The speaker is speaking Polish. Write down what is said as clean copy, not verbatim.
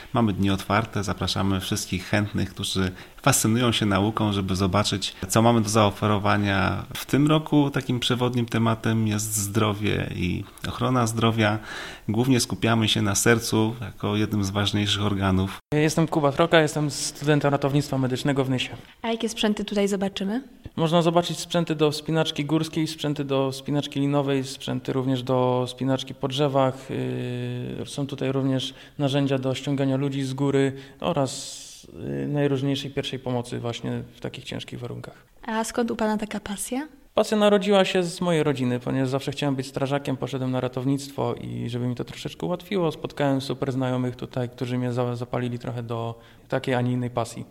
Mamy dni otwarte, zapraszamy wszystkich chętnych, którzy fascynują się nauką, żeby zobaczyć, co mamy do zaoferowania. W tym roku takim przewodnim tematem jest zdrowie i ochrona zdrowia. Głównie skupiamy się na sercu jako jednym z ważniejszych organów. Jestem Kuba Troka, jestem studentem ratownictwa medycznego w Nysie. A jakie sprzęty tutaj zobaczymy? Można zobaczyć sprzęty do wspinaczki górskiej, sprzęty do wspinaczki linowej, sprzęty również do wspinaczki po drzewach. Są tutaj również narzędzia do ściągania ludzi z góry oraz najróżniejszej pierwszej pomocy właśnie w takich ciężkich warunkach. A skąd u Pana taka pasja? Pasja narodziła się z mojej rodziny, ponieważ zawsze chciałem być strażakiem, poszedłem na ratownictwo i żeby mi to troszeczkę ułatwiło, spotkałem super znajomych tutaj, którzy mnie zapalili trochę do takiej, a nie innej pasji.